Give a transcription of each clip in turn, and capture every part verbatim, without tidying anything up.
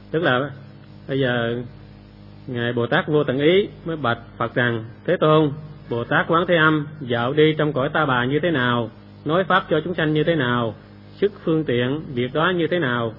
Tức là bây giờ Ngài Bồ Tát Vô Tận Ý mới bạch Phật rằng: Thế Tôn, Bồ Tát Quán Thế Âm dạo đi trong cõi Ta Bà như thế nào, nói pháp cho chúng sanh như thế nào, sức phương tiện việc đó như thế nào?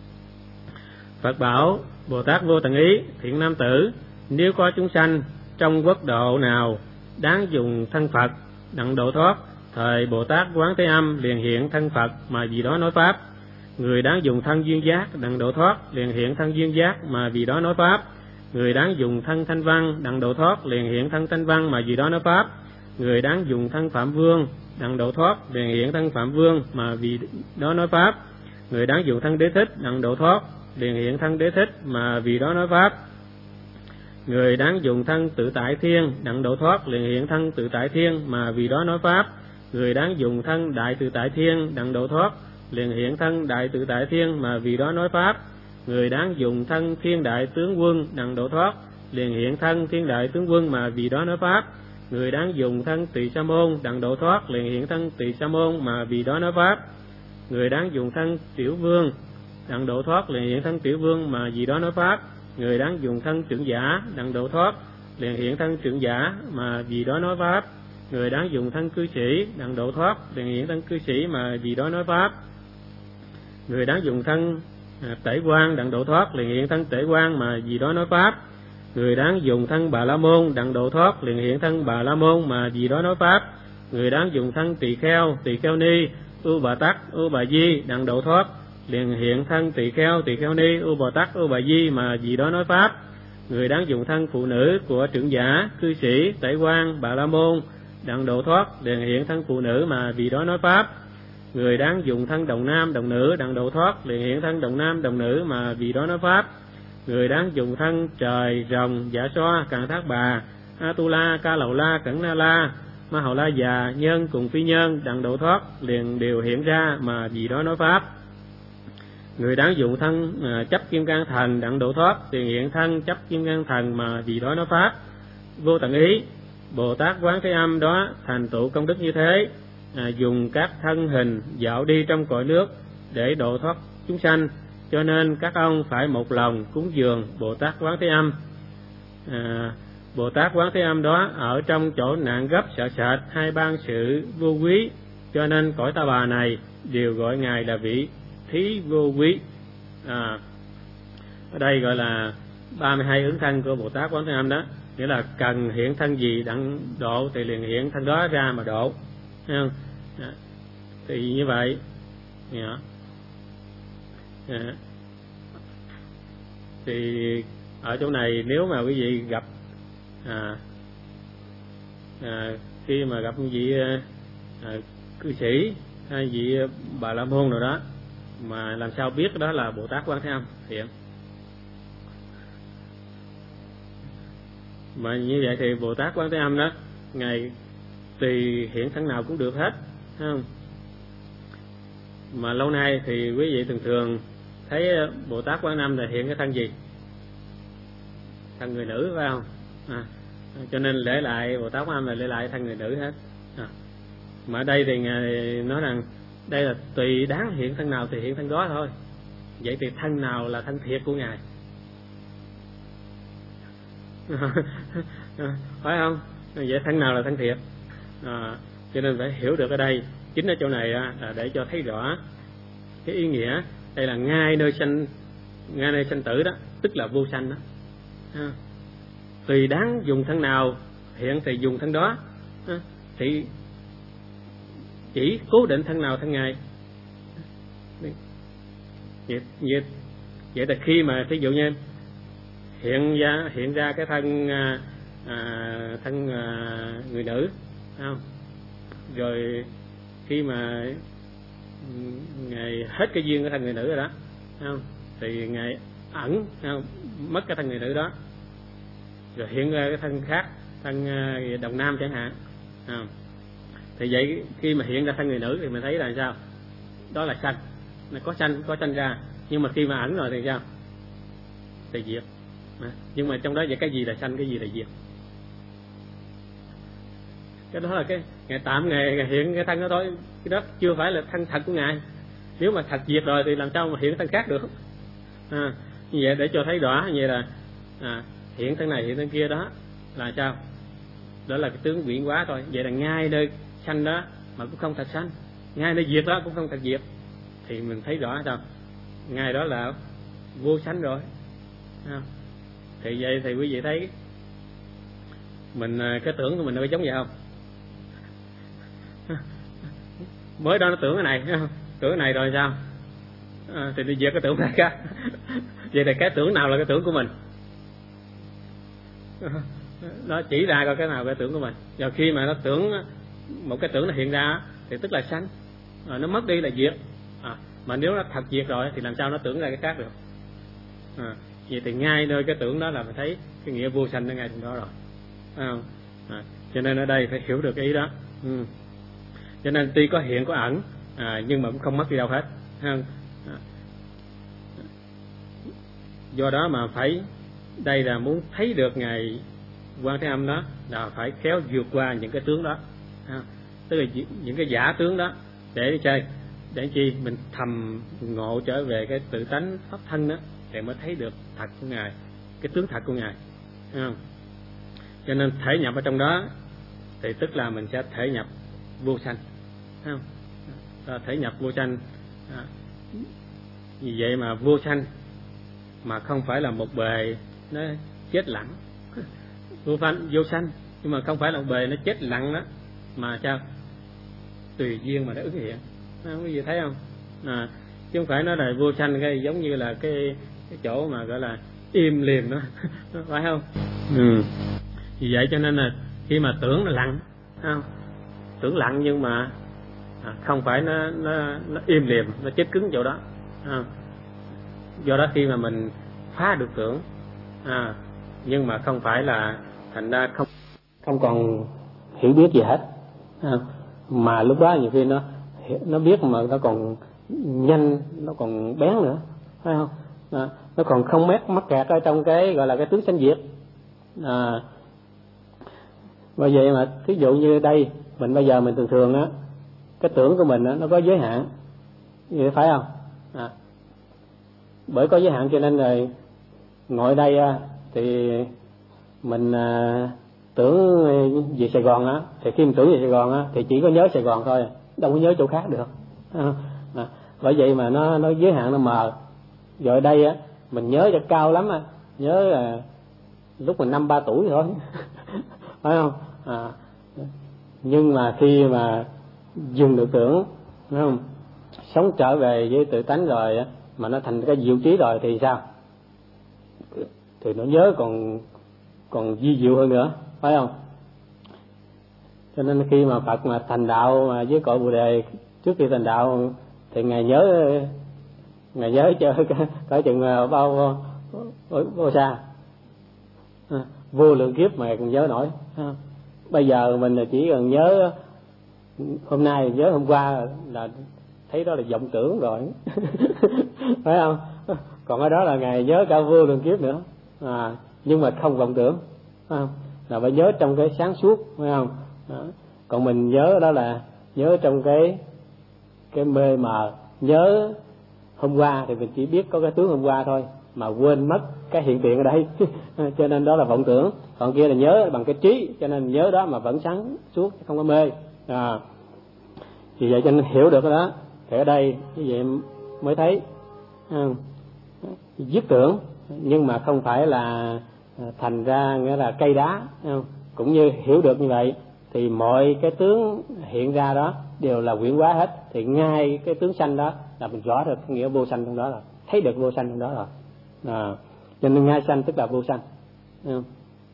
Phật bảo: Bồ Tát Vô Tận Ý, thiện nam tử, nếu có chúng sanh trong quốc độ nào đáng dùng thân Phật đặng độ thoát, thời Bồ Tát Quán Thế Âm liền hiện thân Phật mà vì đó nói pháp. Người đáng dùng thân duyên giác đặng độ thoát, liền hiện thân duyên giác mà vì đó nói pháp. Người đáng dùng thân thanh văn đặng độ thoát, liền hiện thân thanh văn mà vì đó nói pháp. Người đáng dùng thân Phạm Vương đặng độ thoát, liền hiện thân Phạm Vương mà vì đó nói pháp. Người đáng dùng thân Đế Thích đặng độ thoát, liền hiện thân Đế Thích mà vì đó nói pháp. Người đáng dùng thân Tự Tại Thiên đặng độ thoát, liền hiện thân Tự Tại Thiên mà vì đó nói pháp. Người đáng dùng thân Đại Tự Tại Thiên đặng độ thoát, liền hiện thân Đại Tự Tại Thiên mà vì đó nói pháp. Người đáng dùng thân Thiên Đại Tướng Quân đặng độ thoát, liền hiện thân Thiên Đại Tướng Quân mà vì đó nói pháp. Người đáng dùng thân Tỳ Sa Môn đặng độ thoát, liền hiện thân Tỳ Sa Môn mà vì đó nói pháp. Người đáng dùng thân Tiểu Vương đặng độ thoát, liền hiện thân Tiểu Vương mà vì đó nói pháp. Người đáng dùng thân Trưởng Giả đặng độ thoát, liền hiện thân Trưởng Giả mà vì đó nói pháp. Người đáng dùng thân Cư Sĩ đặng độ thoát, liền hiện thân Cư Sĩ mà vì đó nói pháp. Người đáng dùng thân Tể Quan đặng độ thoát, liền hiện thân Tể Quan mà vì đó nói pháp. Người đáng dùng thân Bà La Môn đặng độ thoát, liền hiện thân Bà La Môn mà vì đó nói pháp. Người đáng dùng thân Tỳ Kheo, Tỳ Kheo Ni, Ưu Bà Tắc, Ưu Bà Di đặng độ thoát, liền hiện thân Tỳ Kheo, Tỳ Kheo Ni, Ưu Bà Tắc, Ưu Bà Di mà vì đó nói pháp. Người đáng dùng thân phụ nữ của Trưởng Giả, Cư Sĩ, Tể Quan, Bà La Môn đặng độ thoát, liền hiện thân phụ nữ mà vì đó nói pháp. Người đáng dùng thân đồng nam đồng nữ đặng độ thoát, liền hiện thân đồng nam đồng nữ mà vì đó nói pháp. Người đáng dùng thân trời, rồng, dạ xoa, càn thác bà, Atula, Ca Lầu La, Cẩn Na La, Ma Hầu La già, nhân cùng phi nhân đặng độ thoát, liền đều hiện ra mà vì đó nói pháp. Người đáng dùng thân à, chấp Kim Cang Thần đặng độ thoát, liền hiện thân chấp Kim Cang Thần mà vì đó nói pháp. Vô Tận Ý, Bồ Tát Quán Thế Âm đó thành tựu công đức như thế, à, dùng các thân hình dạo đi trong cõi nước để độ thoát chúng sanh, cho nên các ông phải một lòng cúng dường Bồ Tát Quán Thế Âm. à, Bồ Tát Quán Thế Âm đó ở trong chỗ nạn gấp sợ sệt hay ban sự vô quý, cho nên cõi Ta Bà này đều gọi ngài là vị thí vô quý. à, ở đây gọi là ba mươi hai ứng thân của Bồ Tát Quán Thế Âm đó, nghĩa là cần hiện thân gì đặng độ thì liền hiện thân đó ra mà độ, thấy không? À, thì như vậy yeah. À, thì ở chỗ này nếu mà quý vị gặp à, à, khi mà gặp vị à, cư sĩ hay vị Bà La Môn nào đó, mà làm sao biết đó là Bồ Tát Quán Thế Âm hiện. Mà như vậy thì Bồ Tát Quán Thế Âm đó, ngài tùy hiện thân nào cũng được hết, thấy không? Mà lâu nay thì quý vị thường thường thấy Bồ Tát Quán Thế Âm là hiện cái thân gì? Thân người nữ, phải không? À, cho nên để lại Bồ Tát Quán Thế Âm là để lại thân người nữ hết. À, mà ở đây thì ngài nói rằng đây là tùy đáng hiện thân nào thì hiện thân đó thôi. Vậy thì thân nào là thân thiệt của ngài? Phải không? Vậy thân nào là thân thiệt? À, cho nên phải hiểu được ở đây, chính ở chỗ này là để cho thấy rõ cái ý nghĩa. Đây là ngay nơi sanh, ngay nơi sanh tử đó, tức là vô sanh đó. À, tùy đáng dùng thân nào hiện thì dùng thân đó. À, thì chỉ cố định thân nào thân ngài. Vậy, vậy, vậy là khi mà thí dụ như hiện ra hiện ra cái thân à, thân à, người nữ, không? Rồi khi mà ngài hết cái duyên cái thân người nữ rồi đó, không? Thì ngài ẩn, không? Mất cái thân người nữ đó, rồi hiện ra cái thân khác, thân đồng nam chẳng hạn, không? Thì vậy khi mà hiện ra thân người nữ thì mình thấy là sao? Đó là sanh, nó có sanh có sanh ra, nhưng mà khi mà ẩn rồi thì sao? Thì diệt. À, nhưng mà trong đó vậy cái gì là sanh, cái gì là diệt? Cái đó là cái ngài tạm ngài, ngài hiện cái thân đó thôi, cái đó chưa phải là thân thật của ngài. Nếu mà thật diệt rồi thì làm sao mà hiện thân khác được? À, như vậy để cho thấy rõ. Như vậy là à, hiện thân này hiện thân kia đó là sao? Đó là cái tướng biến hóa thôi. Vậy là ngay nơi sanh đó mà cũng không thật sanh, ngay nơi diệt đó cũng không thật diệt, thì mình thấy rõ sao? Ngay đó là vô sanh rồi. À, thì vậy thì quý vị thấy mình cái tưởng của mình nó có giống vậy không? Mới đó nó tưởng cái này, tưởng cái này rồi sao? À, thì đi diệt cái tưởng này khác. Vậy thì cái tưởng nào là cái tưởng của mình? Nó chỉ ra coi cái nào cái tưởng của mình. Rồi khi mà nó tưởng một cái tưởng nó hiện ra thì tức là sanh, rồi nó mất đi là diệt. À, mà nếu nó thật diệt rồi thì làm sao nó tưởng ra cái khác được? À, vậy thì ngay nơi cái tưởng đó là mình thấy cái nghĩa vô sanh nó ngay trong đó rồi. À, à, cho nên ở đây phải hiểu được cái ý đó. Ừ. Cho nên tuy có hiện có ẩn, à, nhưng mà cũng không mất đi đâu hết. À, do đó mà phải, đây là muốn thấy được Ngài Quan Thế Âm đó là phải khéo vượt qua những cái tướng đó. À, tức là những cái giả tướng đó để chơi, để chi mình thầm ngộ trở về cái tự tánh pháp thân đó, để mới thấy được thật của Ngài, cái tướng thật của Ngài. À, cho nên thể nhập ở trong đó thì tức là mình sẽ thể nhập vô sanh. À, thể nhập vô sanh. À, vì vậy mà vô sanh mà không phải là một bề nó chết lặng. Vô sanh, vô sanh nhưng mà không phải là một bề nó chết lặng đó, mà sao? Tùy duyên mà nó ứng hiện. À, quý vị thấy không? À, chứ không phải nó là vô sanh cái giống như là cái cái chỗ mà gọi là im lìm đó, phải không? Ừ. Vì vậy cho nên là khi mà tưởng là lặng, không? Tưởng lặng nhưng mà à, không phải nó nó nó im lìm, nó chết cứng chỗ đó. À, do đó khi mà mình phá được tưởng, à, nhưng mà không phải là thành ra không không còn hiểu biết gì hết. À, mà lúc đó nhiều khi nó nó biết mà nó còn nhanh, nó còn bén nữa, phải không? À, nó còn không mắc mắc kẹt ở trong cái gọi là cái tướng sanh diệt. À, bởi vậy mà ví dụ như đây mình bây giờ mình thường thường á, cái tưởng của mình á, nó có giới hạn, vậy phải không? À, bởi có giới hạn cho nên rồi ngồi đây á, thì mình à, tưởng về Sài Gòn á, thì khi mình tưởng về Sài Gòn á thì chỉ có nhớ Sài Gòn thôi, đâu có nhớ chỗ khác được. À, à, bởi vậy mà nó nó giới hạn, nó mờ. Rồi đây á mình nhớ cho cao lắm á, nhớ là lúc mình năm ba tuổi thôi. Phải không? À, nhưng mà khi mà dừng được tưởng, phải không? Sống trở về với tự tánh rồi á, mà nó thành cái diệu trí rồi thì sao? Thì nó nhớ còn còn vi diệu hơn nữa, phải không? Cho nên khi mà Phật mà thành đạo mà với cội Bồ Đề, trước khi thành đạo thì ngài nhớ ngài nhớ cho cỡ chừng bao bao, bao xa, à, vô lượng kiếp mà còn nhớ nổi. À, bây giờ mình chỉ cần nhớ hôm nay, nhớ hôm qua là thấy đó là vọng tưởng rồi. Phải không? Còn ở đó là ngài nhớ cả vô lượng kiếp nữa. À, nhưng mà không vọng tưởng, phải không? Là phải nhớ trong cái sáng suốt, phải không? Đó. Còn mình nhớ đó là nhớ trong cái cái mê mờ, nhớ hôm qua thì mình chỉ biết có cái tướng hôm qua thôi, mà quên mất cái hiện tiền ở đây. Cho nên đó là vọng tưởng. Còn kia là nhớ bằng cái trí, cho nên nhớ đó mà vẫn sáng suốt, không có mê. À, vì vậy cho nên hiểu được cái đó thì ở đây như vậy mới thấy à, dứt tưởng, nhưng mà không phải là thành ra nghĩa là cây đá. Không? Cũng như hiểu được như vậy thì mọi cái tướng hiện ra đó đều là quyển hóa hết, thì ngay cái tướng sanh đó là mình rõ được nghĩa vô sanh trong đó rồi, thấy được vô sanh trong đó rồi. À, cho nên ngay sanh tức là vô sanh. Không?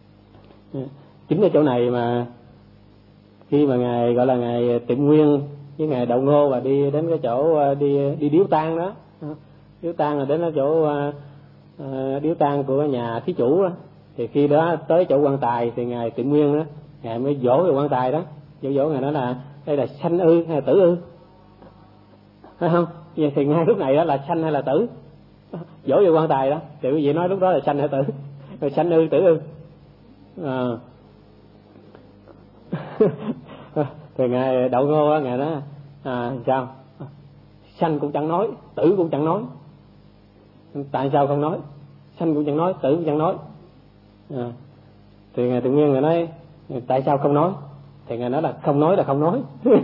Chính ở chỗ này mà khi mà ngài gọi là ngài Tịnh Nguyên với ngài Đậu Ngô và đi đến cái chỗ đi đi điếu tang đó, điếu tang là đến cái chỗ uh, điếu tang của nhà thí chủ đó, thì khi đó tới chỗ quan tài thì ngài Tịnh Nguyên đó, ngài mới dỗ về quan tài đó, dỗ dỗ ngài nói là đây là sanh ư hay là tử ư, phải không? Vậy thì ngay lúc này đó là sanh hay là tử? Dỗ về quan tài đó thì quý vị nói lúc đó là sanh hay tử? Rồi sanh ư tử ư? À. Thì ngài Đậu Ngô á, ngài nói à, sao sanh cũng chẳng nói, tử cũng chẳng nói, tại sao không nói? sanh cũng chẳng nói, tử cũng chẳng nói. À, thì ngài tự nhiên ngài nói tại sao không nói? Thì ngài nói là không nói là không nói.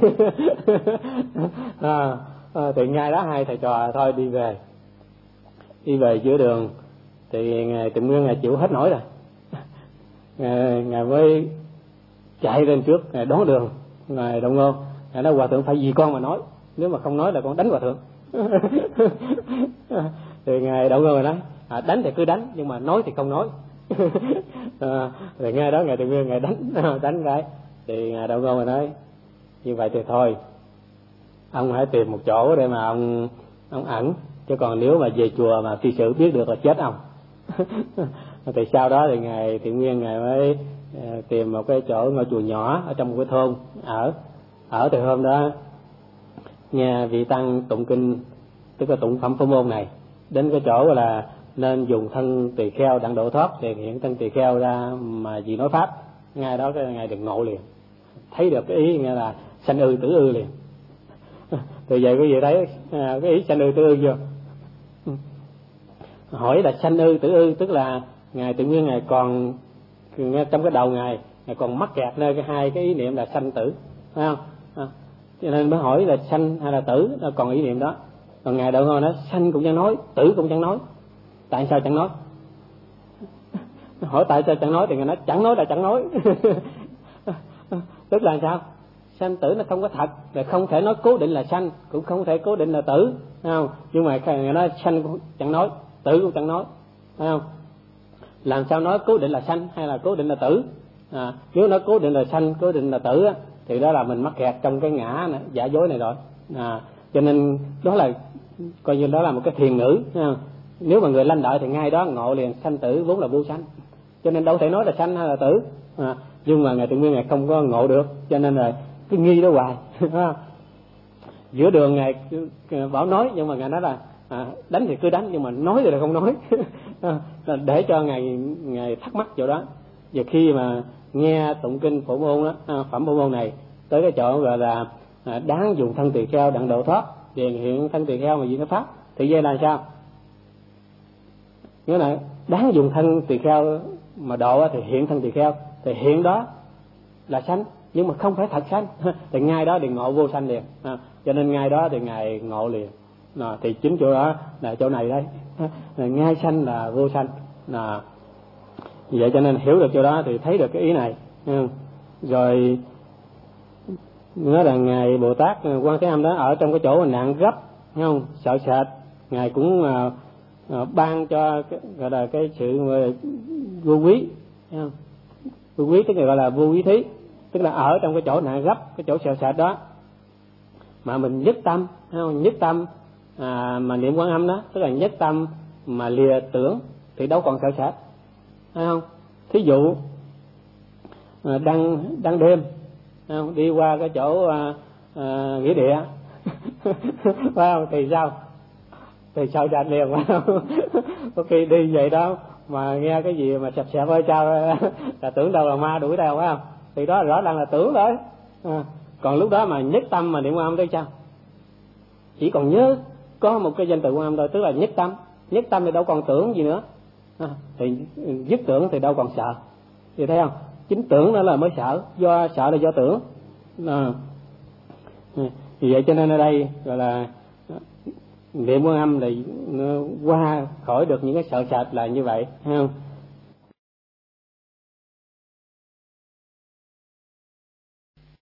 à, à, thì ngay đó hai thầy trò thôi đi về. Đi về giữa đường thì ngài tự nhiên ngài chịu hết nổi rồi. Ngài, ngài mới chạy lên trước, ngài đón đường ngài Đậu Ngô. Ngài nói hòa thượng phải vì con mà nói, nếu mà không nói là con đánh hòa thượng. Thì ngài Đậu Ngô nói à, đánh thì cứ đánh, nhưng mà nói thì không nói. À, rồi ngay đó ngài tự nhiên ngài đánh đánh cái thì ngài Đậu Ngô nói như vậy thì thôi, ông hãy tìm một chỗ để mà ông ông ẩn, chứ còn nếu mà về chùa mà thi sự biết được là chết ông. Thì sau đó thì ngài Thiện Nguyên ngài mới tìm một cái chỗ ngôi chùa nhỏ ở trong một cái thôn ở. Ở từ hôm đó nghe vị tăng tụng kinh, tức là tụng phẩm Phổ Môn này, đến cái chỗ là nên dùng thân tỳ kheo đặng độ thoát, thì hiện thân tỳ kheo ra mà vì nói pháp, ngay đó cái ngài được ngộ liền, thấy được cái ý nghĩa là sanh ư tử ư liền. Từ vậy quý vị thấy à, cái ý sanh ư tử ư chưa? Hỏi là sanh ư tử ư, tức là ngài Tự Nguyên ngài còn trong cái đầu ngài ngài còn mắc kẹt nơi cái hai cái ý niệm là sanh tử, phải không? À, cho nên mới hỏi là sanh hay là tử, nó còn ý niệm đó. Còn ngài Đậu Ngô nói sanh cũng chẳng nói, tử cũng chẳng nói. Tại sao chẳng nói? Hỏi tại sao chẳng nói thì ngài nói chẳng nói là chẳng nói. Tức là sao? Sanh tử nó không có thật, là không thể nói cố định là sanh, cũng không thể cố định là tử, phải không? Nhưng mà ngài nói sanh cũng chẳng nói, tử cũng chẳng nói, phải không? Làm sao nói cố định là sanh hay là cố định là tử? À, nếu nói cố định là sanh, cố định là tử á, thì đó là mình mắc kẹt trong cái ngã này, giả dối này rồi. À, cho nên đó là coi như đó là một cái thiền ngữ. À, nếu mà người lanh lợi thì ngay đó ngộ liền sanh tử vốn là vô sanh, cho nên đâu thể nói là sanh hay là tử. À, nhưng mà ngài Tự Nguyên ngài không có ngộ được, cho nên là cứ nghi đó hoài. Giữa đường ngài bảo nói, nhưng mà ngài nói là à, đánh thì cứ đánh, nhưng mà nói thì là không nói. À, để cho ngài ngài thắc mắc chỗ đó. Và khi mà nghe tụng kinh Phổ Môn đó, à, phẩm Phổ Môn này tới cái chỗ gọi là à, đáng dùng thân tỳ kheo đặng độ thoát, điền hiện thân tỳ kheo mà diễn cái pháp, thì vậy là sao? Nghĩa là đáng dùng thân tỳ kheo mà độ thì hiện thân tỳ kheo, thì hiện đó là sanh, nhưng mà không phải thật sanh. Thì ngay đó thì ngộ vô sanh liền. À, cho nên ngay đó thì ngài ngộ liền. À, thì chính chỗ đó là chỗ này đây. À, ngay sanh là vô sanh. À, vậy cho nên hiểu được chỗ đó thì thấy được cái ý này. À, rồi nói là ngài Bồ Tát Quan Thế Âm đó ở trong cái chỗ nạn gấp, không sợ sệt, ngài cũng à, à, ban cho cái, gọi là cái sự vô quý, không? Vô quý tức là gọi là vô quý thí, tức là ở trong cái chỗ nạn gấp, cái chỗ sợ sệt đó mà mình nhất tâm, không? Nhất tâm à, mà niệm Quan Âm đó, tức là nhất tâm mà lìa tưởng thì đâu còn sợ sệt, phải không? Thí dụ à, đang đang đêm, không? Đi qua cái chỗ à, à, nghĩa địa, phải không? Thì sao? Thì sao chạch liền, phải không? Có khi đi vậy đó mà nghe cái gì mà sập sẹp ơi sao là tưởng đâu là ma đuổi theo, phải không? Thì đó rõ ràng là tưởng đấy. À, còn lúc đó mà nhất tâm mà niệm Quan Âm thì sao? Chỉ còn nhớ có một cái danh từ Quan Âm thôi, tức là nhất tâm. Nhất tâm thì đâu còn tưởng gì nữa. À, thì dứt tưởng thì đâu còn sợ. Thì thấy không? Chính tưởng đó là mới sợ, do sợ là do tưởng. À, vì vậy cho nên ở đây gọi là niệm Quan Âm thì qua khỏi được những cái sợ sệt là như vậy, thấy không?